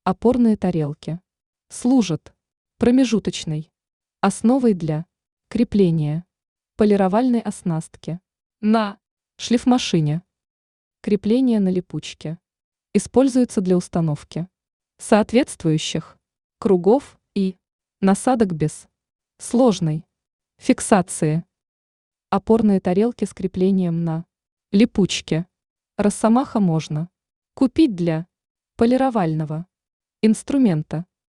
Опорные тарелки служат промежуточной основой для крепления полировальной оснастки на шлифмашине. Крепление на липучке используется для установки соответствующих кругов и насадок без сложной фиксации. Опорные тарелки с креплением на липучке Росомаха можно купить для полировального инструмента.